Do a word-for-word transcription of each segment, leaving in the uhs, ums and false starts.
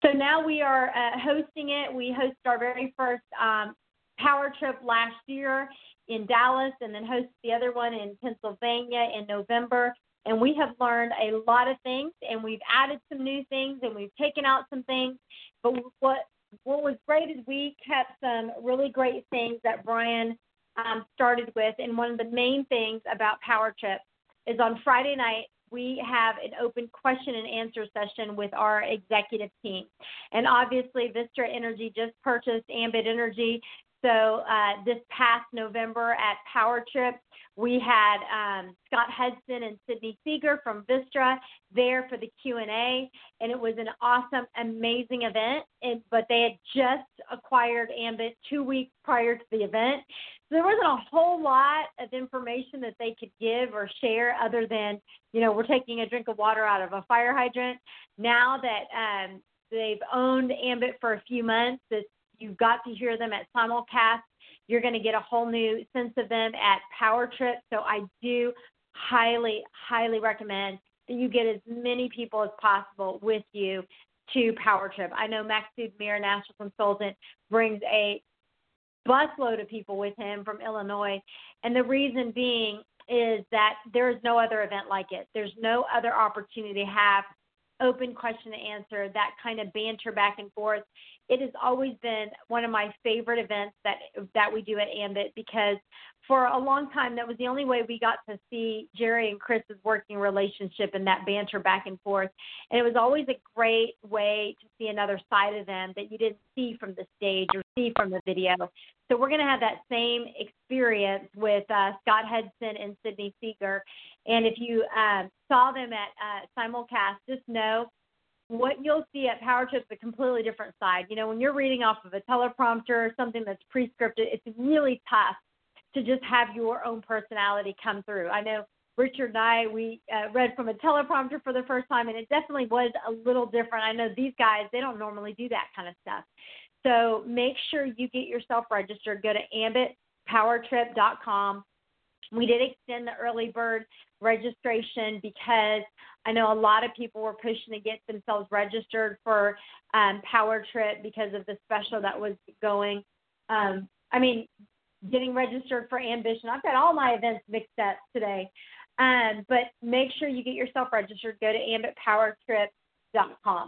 So now we are uh, hosting it. We hosted our very first um, power trip last year in Dallas, and then hosted the other one in Pennsylvania in November. And we have learned a lot of things, and we've added some new things, and we've taken out some things. But what what was great is we kept some really great things that Brian um, started with. And one of the main things about Power Trip is on Friday night, we have an open question and answer session with our executive team. And obviously, Vistra Energy just purchased Ambit Energy. So uh, this past November at Power Trip, we had um, Scott Hudson and Sydney Seeger from Vistra there for the Q and A, and it was an awesome, amazing event. And, but they had just acquired Ambit two weeks prior to the event. So there wasn't a whole lot of information that they could give or share other than, you know, we're taking a drink of water out of a fire hydrant. Now that um, they've owned Ambit for a few months, it's you've got to hear them at simulcast. You're going to get a whole new sense of them at Power Trip. So I do highly, highly recommend that you get as many people as possible with you to Power Trip. I know Maksud Mir, national consultant, brings a busload of people with him from Illinois. And the reason being is that there is no other event like it. There's no other opportunity to have open question and answer, that kind of banter back and forth. It has always been one of my favorite events that that we do at Ambit, because for a long time that was the only way we got to see Jerry and Chris's working relationship and that banter back and forth. And it was always a great way to see another side of them that you didn't see from the stage or see from the video. So we're going to have that same experience with uh, Scott Hudson and Sydney Seeger. And if you uh, saw them at uh, simulcast, just know what you'll see at Power Trip is a completely different side. You know, when you're reading off of a teleprompter or something that's pre-scripted, it's really tough to just have your own personality come through. I know Richard and I, we uh, read from a teleprompter for the first time, and it definitely was a little different. I know these guys, they don't normally do that kind of stuff. So make sure you get yourself registered. Go to ambit power trip dot com. We did extend the early bird registration because I know a lot of people were pushing to get themselves registered for um, Power Trip because of the special that was going. Um, I mean, getting registered for Ambition. I've got all my events mixed up today. Um, but make sure you get yourself registered. Go to ambit power trip dot com.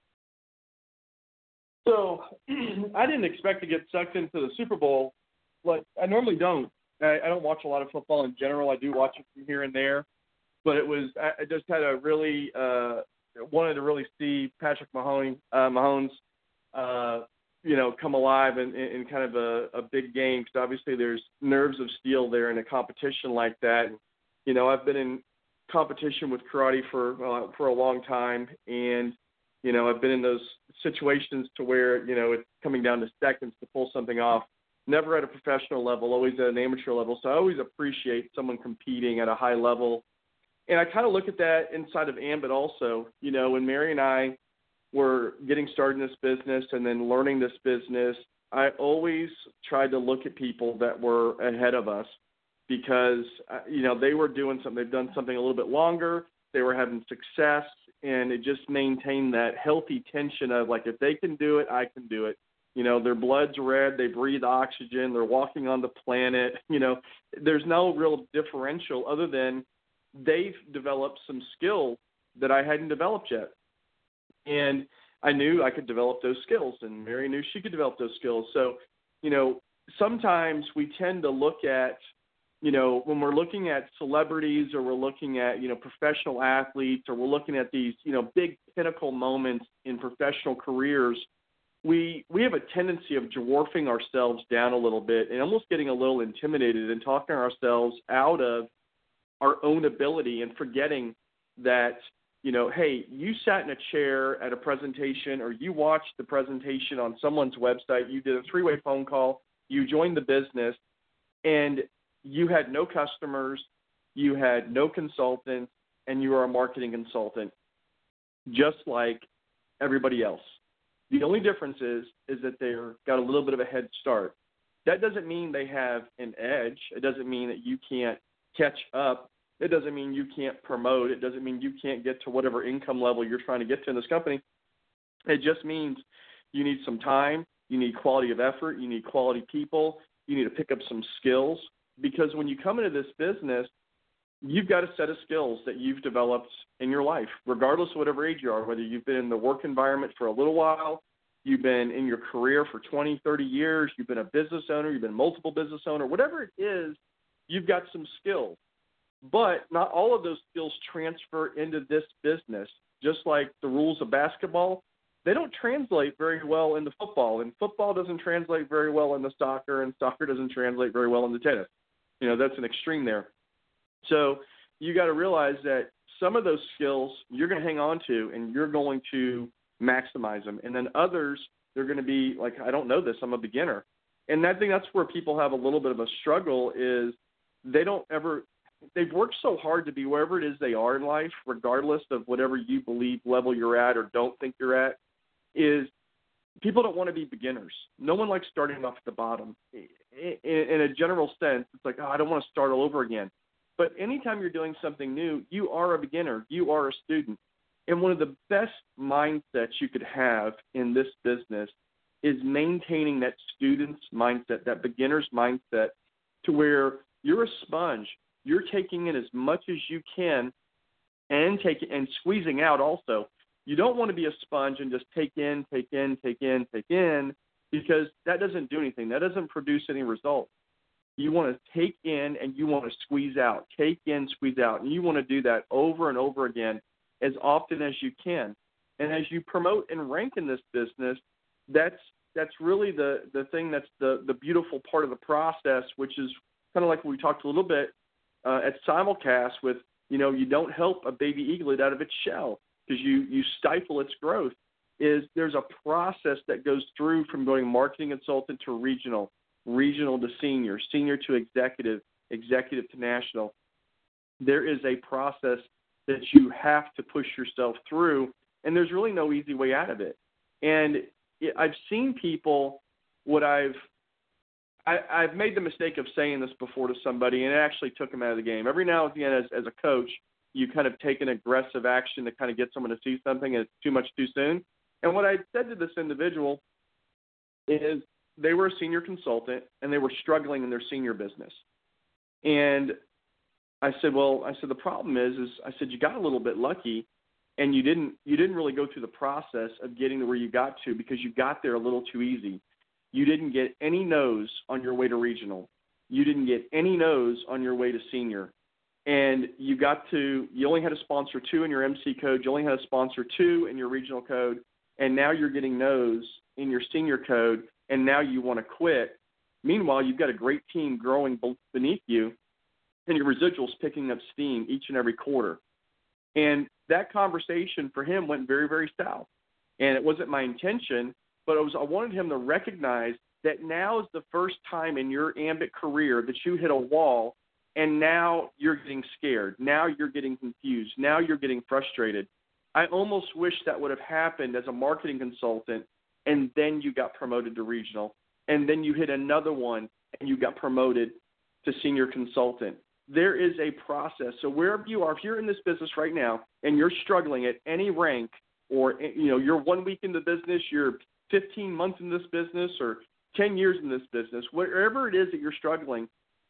So I didn't expect to get sucked into the Super Bowl. Like I normally don't. I, I don't watch a lot of football in general. I do watch it from here and there. But it was I just had a really uh, wanted to really see Patrick Mahomes, uh, Mahomes uh, you know, come alive in, in kind of a, a big game, because obviously there's nerves of steel there in a competition like that. And, you know, I've been in competition with karate for uh, for a long time, and you know, I've been in those situations to where, you know, it's coming down to seconds to pull something off. Never at a professional level, always at an amateur level. So I always appreciate someone competing at a high level. And I kind of look at that inside of Ambit also. You know, when Mary and I were getting started in this business and then learning this business, I always tried to look at people that were ahead of us because, uh, you know, they were doing something. They've done something a little bit longer. They were having success, and it just maintained that healthy tension of, like, if they can do it, I can do it. You know, their blood's red, they breathe oxygen, they're walking on the planet. You know, there's no real differential other than they've developed some skill that I hadn't developed yet. And I knew I could develop those skills, and Mary knew she could develop those skills. So, you know, sometimes we tend to look at, you know, when we're looking at celebrities or we're looking at, you know, professional athletes, or we're looking at these, you know, big pinnacle moments in professional careers, we we have a tendency of dwarfing ourselves down a little bit and almost getting a little intimidated and talking ourselves out of our own ability and forgetting that, you know, hey, you sat in a chair at a presentation, or you watched the presentation on someone's website, you did a three-way phone call, you joined the business, and you had no customers, you had no consultants, and you are a marketing consultant, just like everybody else. The only difference is, is that they've got a little bit of a head start. That doesn't mean they have an edge. It doesn't mean that you can't catch up. It doesn't mean you can't promote. It doesn't mean you can't get to whatever income level you're trying to get to in this company. It just means you need some time, you need quality of effort, you need quality people, you need to pick up some skills, because when you come into this business, you've got a set of skills that you've developed in your life, regardless of whatever age you are, whether you've been in the work environment for a little while, you've been in your career for twenty, thirty years, you've been a business owner, you've been multiple business owner, whatever it is, you've got some skills. But not all of those skills transfer into this business. Just like the rules of basketball, they don't translate very well into football, and football doesn't translate very well into soccer, and soccer doesn't translate very well into tennis. You know, that's an extreme there. So you got to realize that some of those skills you're going to hang on to and you're going to maximize them. And then others, they're going to be like, I don't know this, I'm a beginner. And I think that's where people have a little bit of a struggle is they don't ever – they've worked so hard to be wherever it is they are in life, regardless of whatever you believe level you're at or don't think you're at, is people don't want to be beginners. No one likes starting off at the bottom. In, in a general sense, it's like, oh, I don't want to start all over again. But anytime you're doing something new, you are a beginner. You are a student. And one of the best mindsets you could have in this business is maintaining that student's mindset, that beginner's mindset, to where you're a sponge. You're taking in as much as you can and taking and squeezing out also. You don't want to be a sponge and just take in, take in, take in, take in, because that doesn't do anything. That doesn't produce any results. You want to take in and you want to squeeze out, take in, squeeze out. And you want to do that over and over again as often as you can. And as you promote and rank in this business, that's that's really the, the thing that's the, the beautiful part of the process, which is kind of like we talked a little bit uh, at Simulcast with, you know, you don't help a baby eaglet out of its shell because you, you stifle its growth, is there's a process that goes through from going marketing consultant to regional, regional to senior, senior to executive, executive to national. There is a process that you have to push yourself through, and there's really no easy way out of it. And it, I've seen people, what I've, I, I've made the mistake of saying this before to somebody, and it actually took them out of the game. Every now and again, as, as a coach, you kind of take an aggressive action to kind of get someone to see something, and it's too much too soon. And what I said to this individual is they were a senior consultant, and they were struggling in their senior business. And I said, well, I said, the problem is, is I said, you got a little bit lucky, and you didn't, you didn't really go through the process of getting to where you got to because you got there a little too easy. You didn't get any no's on your way to regional. You didn't get any no's on your way to senior. And you got to, you only had to sponsor two in your M C code. You only had to sponsor two in your regional code. And now you're getting no's in your senior code. And now you want to quit. Meanwhile, you've got a great team growing beneath you, and your residual's picking up steam each and every quarter. And that conversation for him went very, very south. And it wasn't my intention, but it was, I wanted him to recognize that now is the first time in your Ambit career that you hit a wall, and now you're getting scared. Now you're getting confused. Now you're getting frustrated. I almost wish that would have happened as a marketing consultant, and then you got promoted to regional, and then you hit another one, and you got promoted to senior consultant. There is a process. So wherever you are, if you're in this business right now and you're struggling at any rank, or you know you're one week in the business, you're fifteen months in this business, or ten years in this business, wherever it is that you're struggling,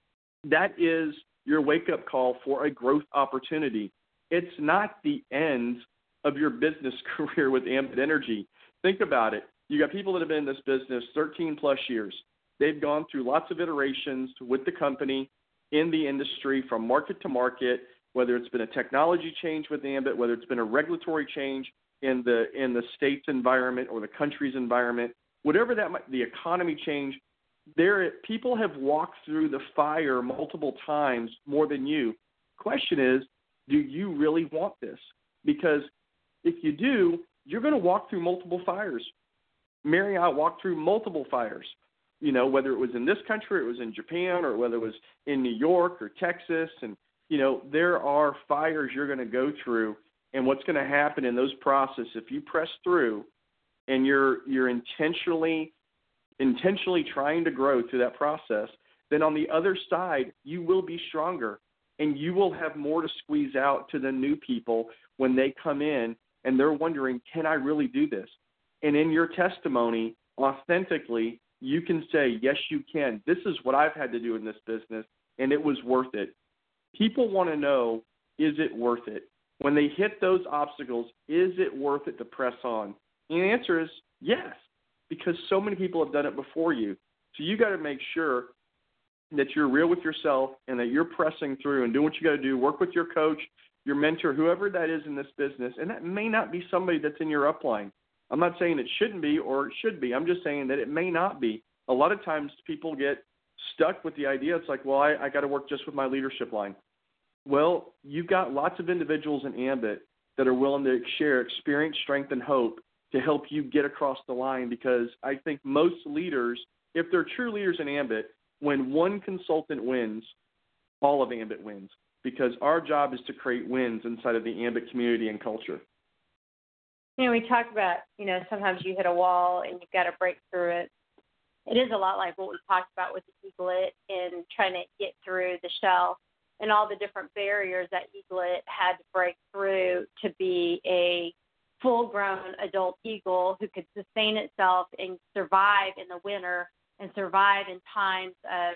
that is your wake-up call for a growth opportunity. It's not the end of your business career with Ambit Energy. Think about it. You got people that have been in this business thirteen plus years. They've gone through lots of iterations with the company, in the industry, from market to market, whether it's been a technology change with Ambit, whether it's been a regulatory change in the in the state's environment or the country's environment, whatever that might, the economy change, there people have walked through the fire multiple times more than you. Question is, do you really want this? Because if you do, you're going to walk through multiple fires. Marriott walked through multiple fires. You know, whether it was in this country, or it was in Japan, or whether it was in New York or Texas. And, you know, there are fires you're going to go through. And what's going to happen in those processes, if you press through and you're you're intentionally intentionally trying to grow through that process, then on the other side, you will be stronger. And you will have more to squeeze out to the new people when they come in and they're wondering, can I really do this? And in your testimony, authentically, you can say, yes, you can. This is what I've had to do in this business, and it was worth it. People want to know, is it worth it? When they hit those obstacles, is it worth it to press on? And the answer is yes, because so many people have done it before you. So you got to make sure that you're real with yourself and that you're pressing through and doing what you got to do. Work with your coach, your mentor, whoever that is in this business. And that may not be somebody that's in your upline. I'm not saying it shouldn't be or it should be. I'm just saying that it may not be. A lot of times people get stuck with the idea. It's like, well, I, I got to work just with my leadership line. Well, you've got lots of individuals in Ambit that are willing to share experience, strength, and hope to help you get across the line, because I think most leaders, if they're true leaders in Ambit, when one consultant wins, all of Ambit wins, because our job is to create wins inside of the Ambit community and culture. You know, we talked about, you know, sometimes you hit a wall and you've got to break through it. It is a lot like what we talked about with the eaglet and trying to get through the shell and all the different barriers that eaglet had to break through to be a full-grown adult eagle who could sustain itself and survive in the winter and survive in times of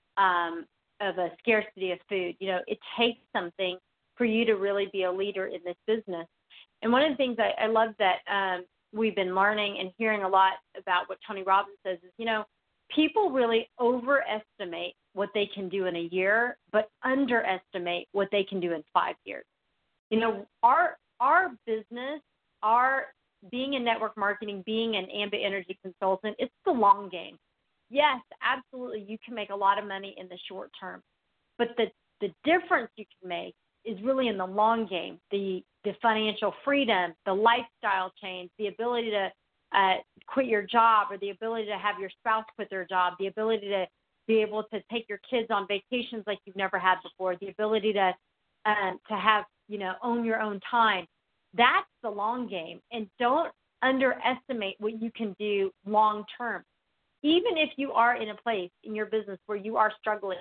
um, of a scarcity of food. You know, it takes something for you to really be a leader in this business. And one of the things I, I love that um, we've been learning and hearing a lot about what Tony Robbins says is, you know, people really overestimate what they can do in a year, but underestimate what they can do in five years. You know, our our business, our being in network marketing, being an Ambit Energy consultant, it's the long game. Yes, absolutely, you can make a lot of money in the short term, but the, the difference you can make is really in the long game, the the financial freedom, the lifestyle change, the ability to uh, quit your job, or the ability to have your spouse quit their job, the ability to be able to take your kids on vacations like you've never had before, the ability to um, to have, you know, own your own time. That's the long game, and don't underestimate what you can do long term. Even if you are in a place in your business where you are struggling,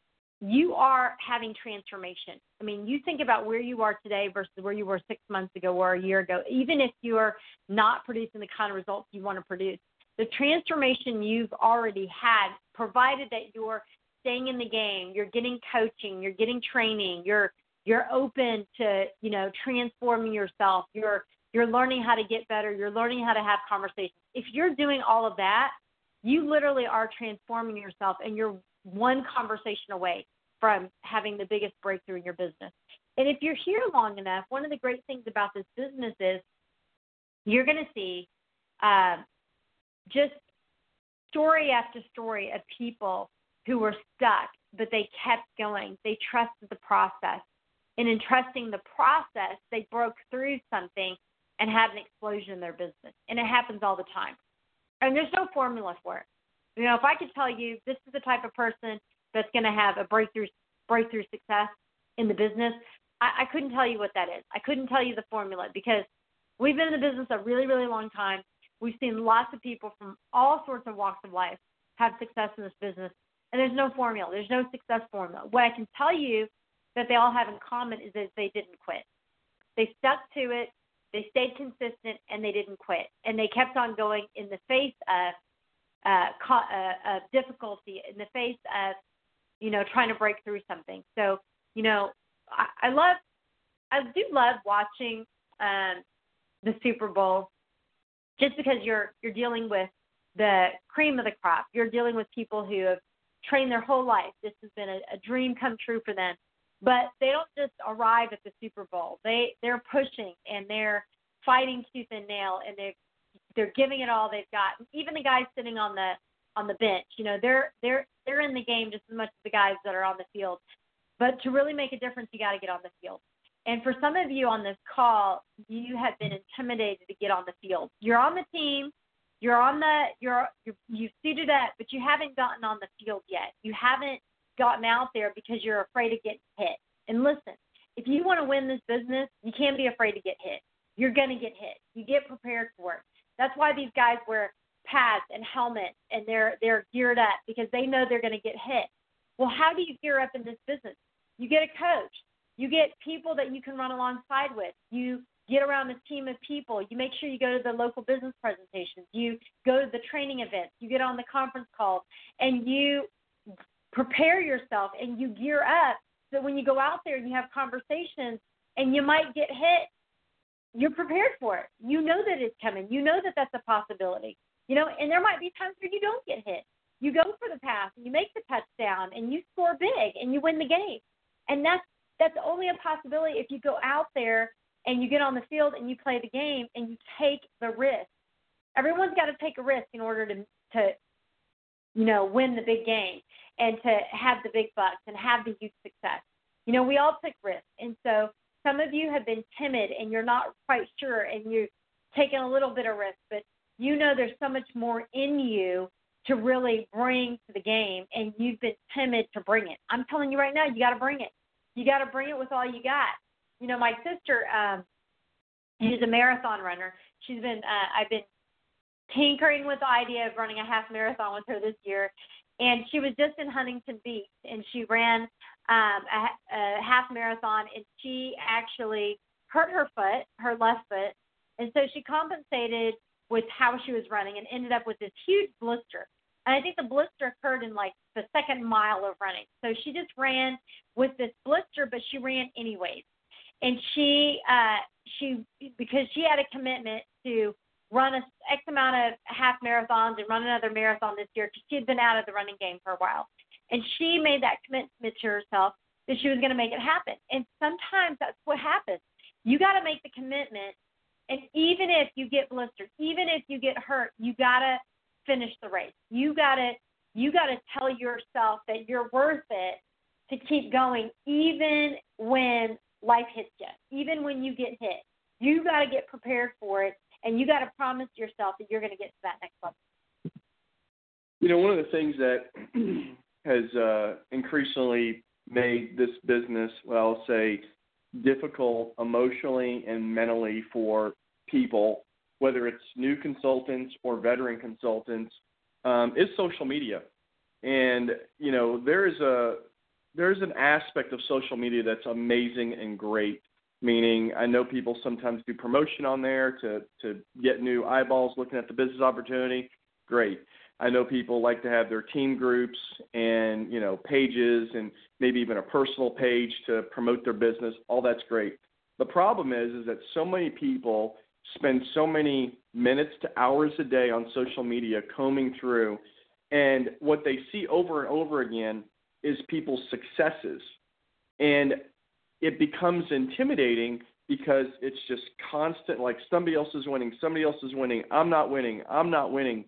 you are having transformation. I mean, you think about where you are today versus where you were six months ago or a year ago. Even if you are not producing the kind of results you want to produce, the transformation you've already had, provided that you're staying in the game, you're getting coaching, you're getting training, you're you're open to, you know, transforming yourself, you're you're learning how to get better, you're learning how to have conversations. If you're doing all of that, you literally are transforming yourself, and you're one conversation away from having the biggest breakthrough in your business. And if you're here long enough, one of the great things about this business is you're going to see uh, just story after story of people who were stuck, but they kept going. They trusted the process. And in trusting the process, they broke through something and had an explosion in their business. And it happens all the time. And there's no formula for it. You know, if I could tell you this is the type of person that's going to have a breakthrough breakthrough success in the business, I, I couldn't tell you what that is. I couldn't tell you the formula, because we've been in the business a really, really long time. We've seen lots of people from all sorts of walks of life have success in this business, and there's no formula. There's no success formula. What I can tell you that they all have in common is that they didn't quit. They stuck to it. They stayed consistent, and they didn't quit. And they kept on going in the face of Uh, uh, uh, difficulty, in the face of, you know, trying to break through something. So, you know, I, I love, I do love watching um, the Super Bowl, just because you're you're dealing with the cream of the crop. You're dealing with people who have trained their whole life. This has been a, a dream come true for them. But they don't just arrive at the Super Bowl. They they're pushing, and they're fighting tooth and nail, and they've They're giving it all they've got. Even the guys sitting on the on the bench, you know, they're they're they're in the game just as much as the guys that are on the field. But to really make a difference, you got to get on the field. And for some of you on this call, you have been intimidated to get on the field. You're on the team, you're on the you're, you're you've suited up, but you haven't gotten on the field yet. You haven't gotten out there because you're afraid of getting hit. And listen, if you want to win this business, you can't be afraid to get hit. You're going to get hit. You get prepared for it. That's why these guys wear pads and helmets, and they're they're geared up, because they know they're going to get hit. Well, how do you gear up in this business? You get a coach. You get people that you can run alongside with. You get around a team of people. You make sure you go to the local business presentations. You go to the training events. You get on the conference calls, and you prepare yourself and you gear up so that when you go out there and you have conversations and you might get hit, you're prepared for it. You know that it's coming. You know that that's a possibility. You know, and there might be times where you don't get hit. You go for the pass and you make the touchdown and you score big and you win the game. And that's that's only a possibility if you go out there and you get on the field and you play the game and you take the risk. Everyone's got to take a risk in order to, to you know, win the big game and to have the big bucks and have the huge success. You know, we all took risks. And so some of you have been timid and you're not quite sure and you're taking a little bit of risk, but you know there's so much more in you to really bring to the game, and you've been timid to bring it. I'm telling you right now, you got to bring it. You got to bring it with all you got. You know, my sister, um, she's a marathon runner. She's been, uh, I've been tinkering with the idea of running a half marathon with her this year, and she was just in Huntington Beach, and she ran um, a, a half marathon, and she actually hurt her foot, her left foot, and so she compensated with how she was running and ended up with this huge blister. And I think the blister occurred in like the second mile of running. So she just ran with this blister, but she ran anyways. And she, uh, she, because she had a commitment to run a X amount of half marathons and run another marathon this year, because she had been out of the running game for a while. And she made that commitment to herself that she was going to make it happen. And sometimes that's what happens. You got to make the commitment. And even if you get blistered, even if you get hurt, you got to finish the race. You got to you got to tell yourself that you're worth it to keep going, even when life hits you, even when you get hit. You got to get prepared for it, and you got to promise yourself that you're going to get to that next level. You know, one of the things that has uh, increasingly made this business, well, I'll say, difficult emotionally and mentally for people, whether it's new consultants or veteran consultants, um, is social media. And, you know, there is a there's an aspect of social media that's amazing and great, meaning I know people sometimes do promotion on there to, to get new eyeballs looking at the business opportunity. Great. I know people like to have their team groups and, you know, pages and maybe even a personal page to promote their business. All that's great. The problem is, is that so many people spend so many minutes to hours a day on social media combing through, and what they see over and over again is people's successes. And it becomes intimidating because it's just constant, like somebody else is winning, somebody else is winning, I'm not winning, I'm not winning.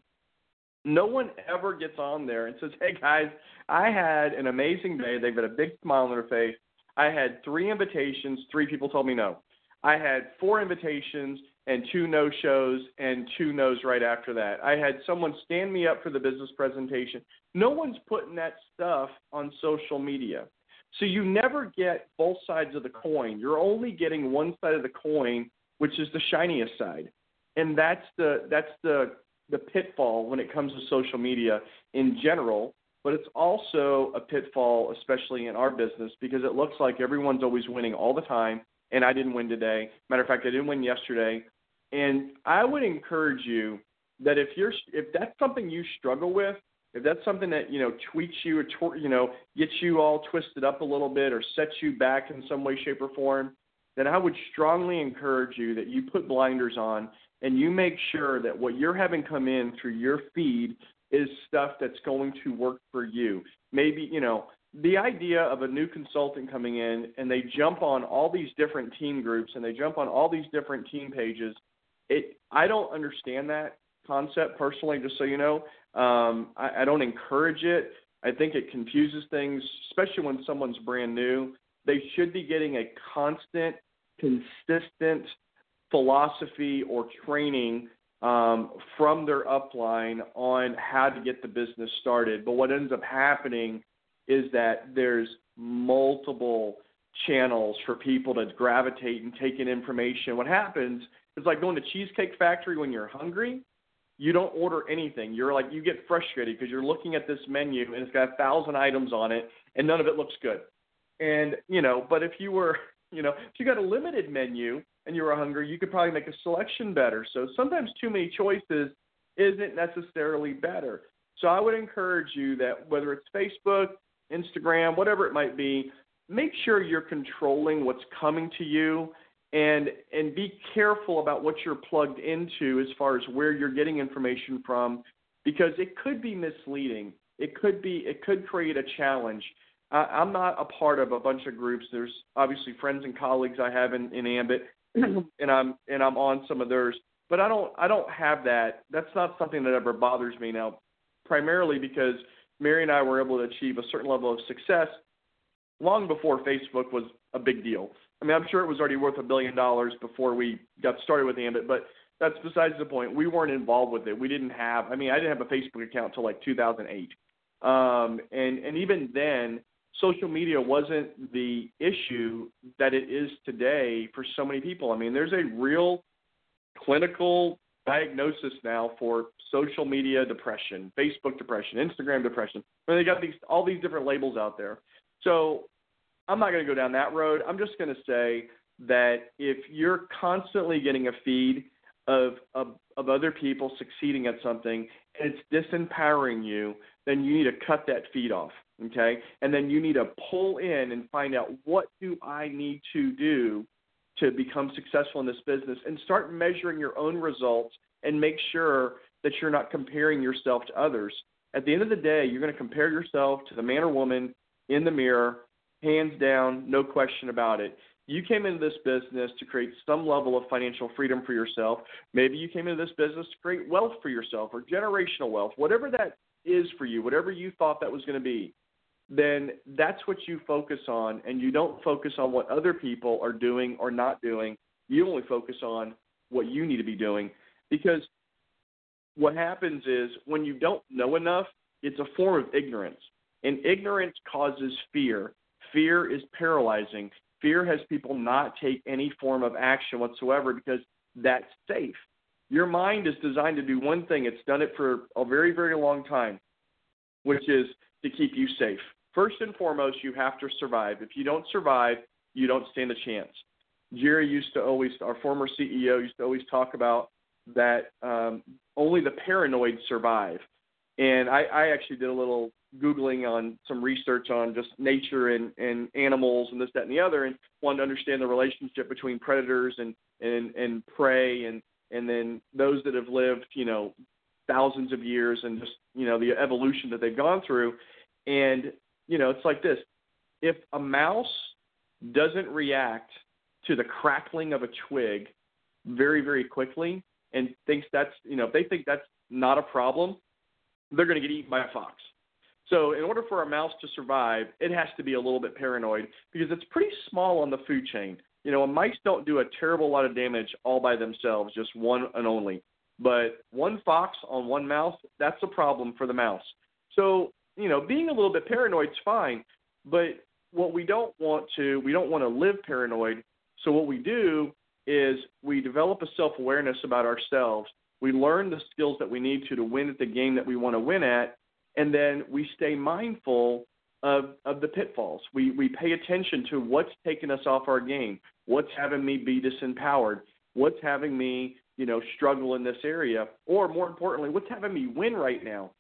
No one ever gets on there and says, hey, guys, I had an amazing day. They've got a big smile on their face. I had three invitations. Three people told me no. I had four invitations and two no-shows and two no's right after that. I had someone stand me up for the business presentation. No one's putting that stuff on social media. So you never get both sides of the coin. You're only getting one side of the coin, which is the shiniest side. And that's the that's the the pitfall when it comes to social media in general, but it's also a pitfall, especially in our business, because it looks like everyone's always winning all the time, and I didn't win today. Matter of fact, I didn't win yesterday. And I would encourage you that if you're if that's something you struggle with, if that's something that, you know, tweaks you or, tor- you know, gets you all twisted up a little bit or sets you back in some way, shape, or form, then I would strongly encourage you that you put blinders on and you make sure that what you're having come in through your feed is stuff that's going to work for you. Maybe, you know, the idea of a new consultant coming in and they jump on all these different team groups and they jump on all these different team pages, it I don't understand that concept personally, just so you know. Um, I, I don't encourage it. I think it confuses things, especially when someone's brand new. They should be getting a constant, consistent philosophy or training um, from their upline on how to get the business started. But what ends up happening is that there's multiple channels for people to gravitate and take in information. What happens is like going to Cheesecake Factory when you're hungry. You don't order anything. You're like, you get frustrated because you're looking at this menu and it's got a thousand items on it and none of it looks good. And, you know, but if you were, you know, if you got a limited menu and you were hungry, you could probably make a selection better. So sometimes too many choices isn't necessarily better. So I would encourage you that whether it's Facebook, Instagram, whatever it might be, make sure you're controlling what's coming to you, and and be careful about what you're plugged into as far as where you're getting information from, because it could be misleading. It could be it could create a challenge. I, I'm not a part of a bunch of groups. There's obviously friends and colleagues I have in, in Ambit, and I'm and I'm on some of theirs. But I don't I don't have that. That's not something that ever bothers me now, primarily because Mary and I were able to achieve a certain level of success long before Facebook was a big deal. I mean, I'm sure it was already worth a billion dollars before we got started with Ambit, but that's besides the point. We weren't involved with it. We didn't have, I mean, I didn't have a Facebook account until like two thousand eight. Um, and, and even then, social media wasn't the issue that it is today for so many people. I mean, there's a real clinical diagnosis now for social media depression, Facebook depression, Instagram depression. I mean, they got these all these different labels out there. So I'm not going to go down that road. I'm just going to say that if you're constantly getting a feed of, of of other people succeeding at something and it's disempowering you, then you need to cut that feed off, okay? And then you need to pull in and find out, what do I need to do to become successful in this business, and start measuring your own results and make sure that you're not comparing yourself to others. At the end of the day, you're going to compare yourself to the man or woman in the mirror, hands down, no question about it. You came into this business to create some level of financial freedom for yourself. Maybe you came into this business to create wealth for yourself, or generational wealth, whatever that is for you, whatever you thought that was going to be. Then that's what you focus on, and you don't focus on what other people are doing or not doing. You only focus on what you need to be doing, because what happens is when you don't know enough, it's a form of ignorance, and ignorance causes fear. Fear is paralyzing. Fear has people not take any form of action whatsoever because that's safe. Your mind is designed to do one thing. It's done it for a very, very long time, which is to keep you safe. First and foremost, you have to survive. If you don't survive, you don't stand a chance. Jerry used to always, our former C E O used to always talk about that um, only the paranoid survive. And I, I actually did a little Googling on some research on just nature and, and animals and this, that, and the other, and wanted to understand the relationship between predators and, and, and prey, and, and then those that have lived, you know, thousands of years, and just, you know, the evolution that they've gone through. And, you know, it's like this. If a mouse doesn't react to the crackling of a twig very, very quickly and thinks that's, you know, if they think that's not a problem, they're going to get eaten by a fox. So in order for a mouse to survive, it has to be a little bit paranoid, because it's pretty small on the food chain. You know, mice don't do a terrible lot of damage all by themselves, just one and only. But one fox on one mouse, that's a problem for the mouse. So, you know, being a little bit paranoid is fine, but what we don't want to, we don't want to live paranoid. So what we do is we develop a self-awareness about ourselves. We learn the skills that we need to to win at the game that we want to win at, and then we stay mindful of, of the pitfalls. We we pay attention to what's taking us off our game, what's having me be disempowered, what's having me, you know, struggle in this area, or more importantly, what's having me win right now.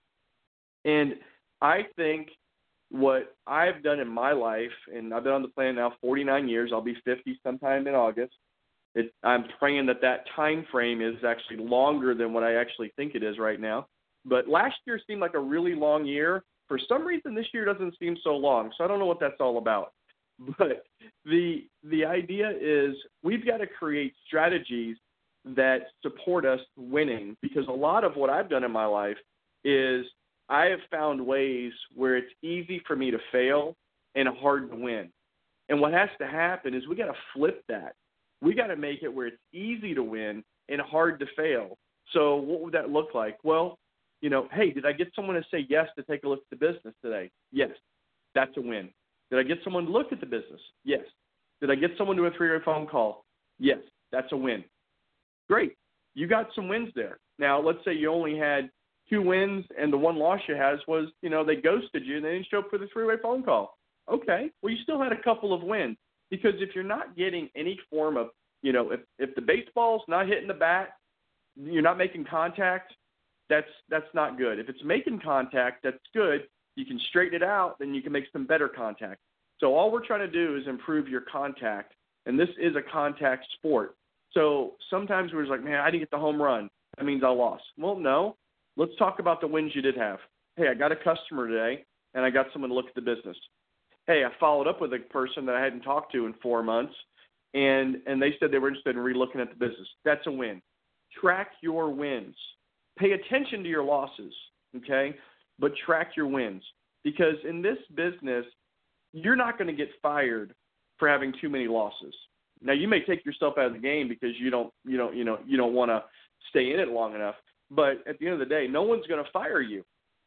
And I think what I've done in my life, and I've been on the planet now forty-nine years, I'll be fifty sometime in August. It, I'm praying that that time frame is actually longer than what I actually think it is right now. But last year seemed like a really long year. For some reason, this year doesn't seem so long, so I don't know what that's all about. But the the idea is we've got to create strategies that support us winning, because a lot of what I've done in my life is I have found ways where it's easy for me to fail and hard to win. And what has to happen is we got to flip that. We got to make it where it's easy to win and hard to fail. So what would that look like? Well, you know, hey, did I get someone to say yes to take a look at the business today? Yes, that's a win. Did I get someone to look at the business? Yes. Did I get someone to a three-way phone call? Yes, that's a win. Great. You got some wins there. Now, let's say you only had two wins and the one loss you had was, you know, they ghosted you and they didn't show up for the three-way phone call. Okay, well, you still had a couple of wins, because if you're not getting any form of You know, if, if the baseball's not hitting the bat, you're not making contact, that's that's not good. If it's making contact, that's good. You can straighten it out, then you can make some better contact. So all we're trying to do is improve your contact, and this is a contact sport. So sometimes we're just like, man, I didn't get the home run. That means I lost. Well, no. Let's talk about the wins you did have. Hey, I got a customer today, and I got someone to look at the business. Hey, I followed up with a person that I hadn't talked to in four months, and, and they said they were interested in relooking at the business. That's a win. Track your wins. Pay attention to your losses, okay? But track your wins. Because in this business, you're not going to get fired for having too many losses. Now, you may take yourself out of the game because you don't, you don't, you know, you don't want to stay in it long enough. But at the end of the day, no one's going to fire you.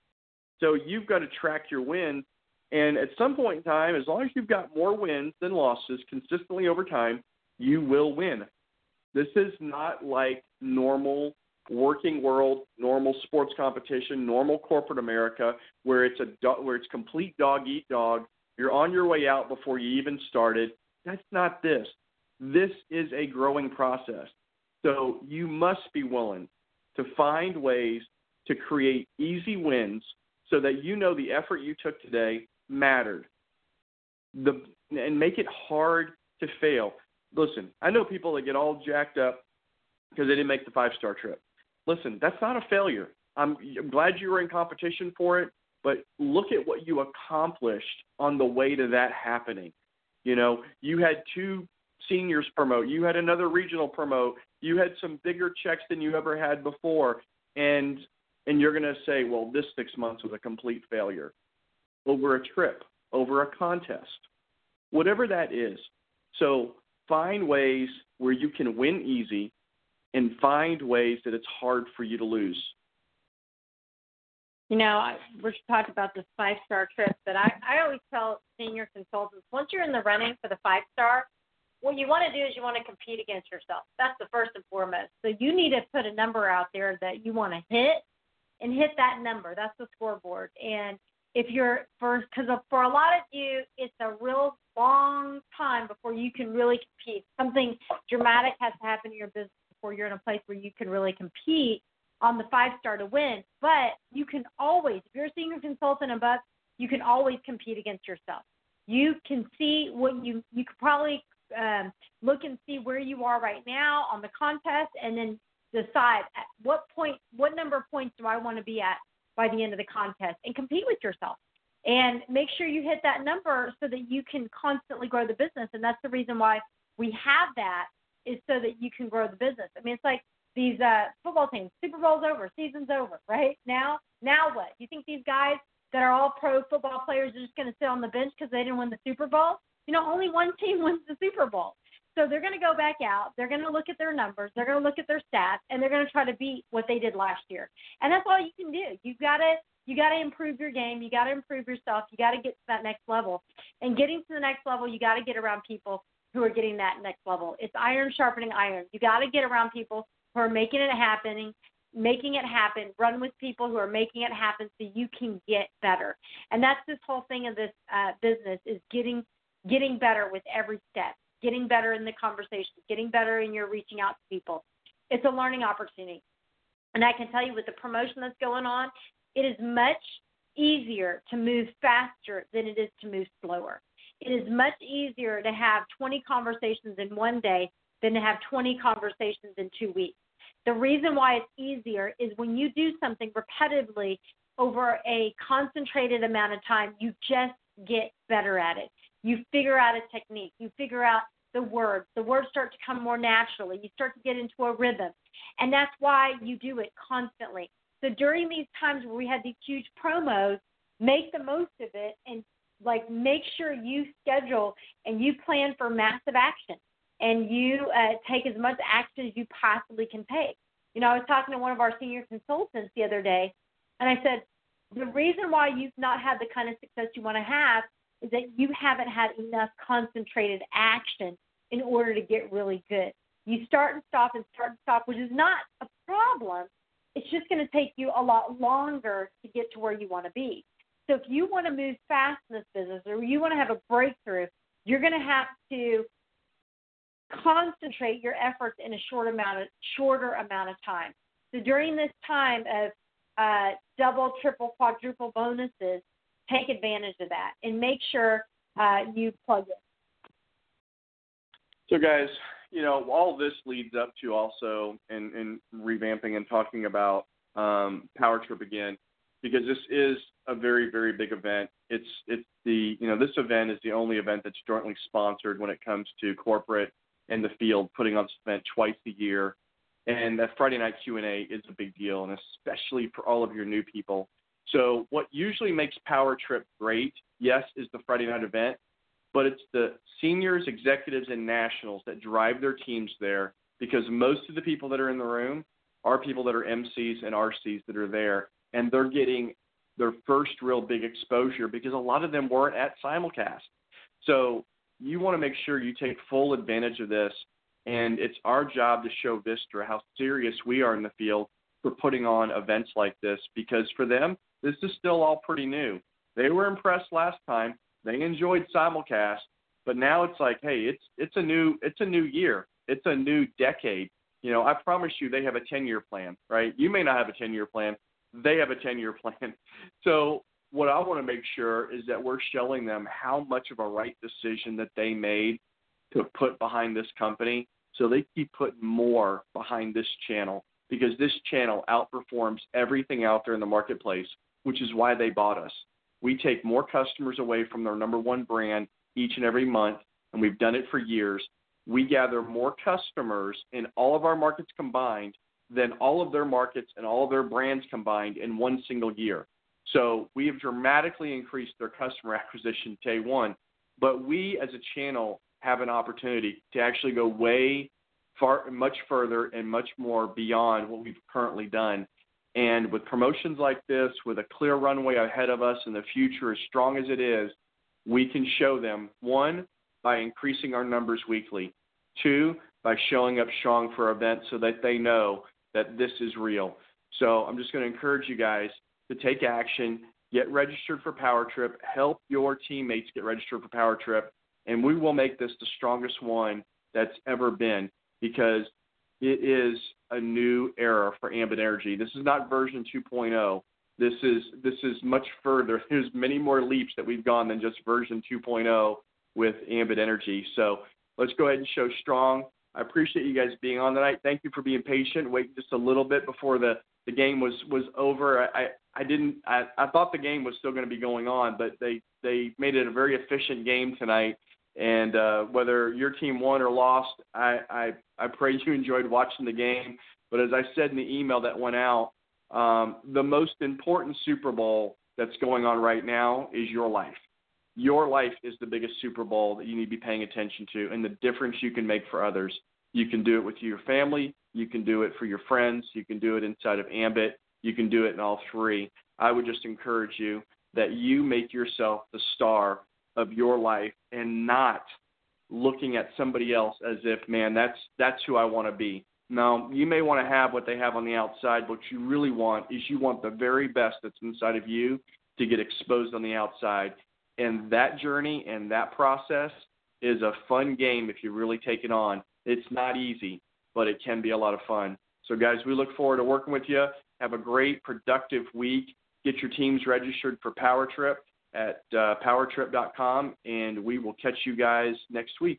So you've got to track your wins. And at some point in time, as long as you've got more wins than losses consistently over time, you will win. This is not like normal working world, normal sports competition, normal corporate America, where it's a do- where it's complete dog eat dog. You're on your way out before you even started. That's not this. This is a growing process. So you must be willing to find ways to create easy wins so that you know the effort you took today mattered. The and make it hard to fail. Listen, I know people that get all jacked up because they didn't make the five-star trip. Listen, that's not a failure. I'm, I'm glad you were in competition for it, but look at what you accomplished on the way to that happening. You know, you had two seniors promote. You had another regional promote. You had some bigger checks than you ever had before, and and you're going to say, well, this six months was a complete failure over a trip, over a contest, whatever that is. So find ways where you can win easy and find ways that it's hard for you to lose. You know, I, we're talking about this five-star trip, but I, I always tell senior consultants, once you're in the running for the five-star, what you want to do is you want to compete against yourself. That's the first and foremost. So you need to put a number out there that you want to hit and hit that number. That's the scoreboard. And if you're first, because for a lot of you, it's a real long time before you can really compete. Something dramatic has to happen in your business before you're in a place where you can really compete on the five-star to win. But you can always, if you're a senior consultant above, you can always compete against yourself. You can see what you, you could probably um, look and see where you are right now on the contest and then decide at what point, what number of points do I want to be at by the end of the contest and compete with yourself. And make sure you hit that number so that you can constantly grow the business. And that's the reason why we have that, is so that you can grow the business. I mean, it's like these uh, football teams, Super Bowl's over, season's over, right? Now, now what? You think these guys that are all pro football players are just going to sit on the bench because they didn't win the Super Bowl? You know, only one team wins the Super Bowl. So they're going to go back out. They're going to look at their numbers. They're going to look at their stats, and they're going to try to beat what they did last year. And that's all you can do. You've got to you got to improve your game. You got to improve yourself. You got to get to that next level. And getting to the next level, you got to get around people who are getting that next level. It's iron sharpening iron. You got to get around people who are making it happening, making it happen. Run with people who are making it happen so you can get better. And that's this whole thing of this uh, business, is getting getting better with every step, getting better in the conversation, getting better in your reaching out to people. It's a learning opportunity. And I can tell you, with the promotion that's going on, it is much easier to move faster than it is to move slower. It is much easier to have twenty conversations in one day than to have twenty conversations in two weeks. The reason why it's easier is when you do something repetitively over a concentrated amount of time, you just get better at it. You figure out a technique. You figure out the words. The words start to come more naturally. You start to get into a rhythm. And that's why you do it constantly. So during these times where we had these huge promos, make the most of it and, like, make sure you schedule and you plan for massive action, and you uh, take as much action as you possibly can take. You know, I was talking to one of our senior consultants the other day, and I said, the reason why you've not had the kind of success you want to have is that you haven't had enough concentrated action in order to get really good. You start and stop and start and stop, which is not a problem. It's just going to take you a lot longer to get to where you want to be. So if you want to move fast in this business, or you want to have a breakthrough, you're going to have to concentrate your efforts in a short amount of, shorter amount of time. So during this time of uh, double, triple, quadruple bonuses, take advantage of that and make sure uh, you plug it. So, guys, you know, all this leads up to also in, in revamping and talking about um, Power Trip again, because this is a very, very big event. It's it's the you know this event is the only event that's jointly sponsored when it comes to corporate and the field putting on this event twice a year, and that Friday night Q and A is a big deal, and especially for all of your new people. So, what usually makes Power Trip great, yes, is the Friday night event. But it's the seniors, executives, and nationals that drive their teams there, because most of the people that are in the room are people that are M Cs and R Cs that are there, and they're getting their first real big exposure because a lot of them weren't at simulcast. So you want to make sure you take full advantage of this, and it's our job to show Vistra how serious we are in the field for putting on events like this, because for them, this is still all pretty new. They were impressed last time. They enjoyed simulcast, but now it's like, hey, it's it's a new it's a new year. It's a new decade. You know, I promise you they have a ten-year plan, right? You may not have a ten-year plan. They have a ten-year plan. So what I want to make sure is that we're showing them how much of a right decision that they made to put behind this company, so they keep putting more behind this channel, because this channel outperforms everything out there in the marketplace, which is why they bought us. We take more customers away from their number one brand each and every month, and we've done it for years. We gather more customers in all of our markets combined than all of their markets and all of their brands combined in one single year. So we have dramatically increased their customer acquisition day one, but we as a channel have an opportunity to actually go way far, much further and much more beyond what we've currently done. And with promotions like this, with a clear runway ahead of us and the future as strong as it is, we can show them, one, by increasing our numbers weekly, two, by showing up strong for events so that they know that this is real. So I'm just going to encourage you guys to take action, get registered for Power Trip, help your teammates get registered for Power Trip, and we will make this the strongest one that's ever been, because it is a new era for Ambit Energy. This is not version two point oh. This is this is much further. There's many more leaps that we've gone than just version two point oh with Ambit Energy. So let's go ahead and show strong. I appreciate you guys being on tonight. Thank you for being patient, waiting just a little bit before the, the game was, was over. I, I didn't I, I thought the game was still going to be going on, but they, they made it a very efficient game tonight. And uh, whether your team won or lost, I, I, I pray you enjoyed watching the game. But as I said in the email that went out, um, the most important Super Bowl that's going on right now is your life. Your life is the biggest Super Bowl that you need to be paying attention to, and the difference you can make for others. You can do it with your family. You can do it for your friends. You can do it inside of Ambit. You can do it in all three. I would just encourage you that you make yourself the star of your life and not looking at somebody else as if, man, that's that's who I want to be. No, you may want to have what they have on the outside, but what you really want is you want the very best that's inside of you to get exposed on the outside. And that journey and that process is a fun game if you really take it on. It's not easy, but it can be a lot of fun. So, guys, we look forward to working with you. Have a great, productive week. Get your teams registered for Power Trip at uh, power trip dot com, and we will catch you guys next week.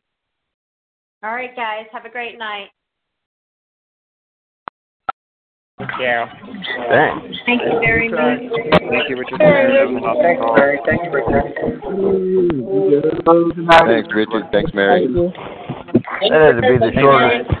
All right, guys. Have a great night. Yeah. Thanks. Thank you very much. Thank you, Richard. Thanks, Mary. Thank you, Richard. Thanks, Richard. Thanks, Mary. That had to be the shortest.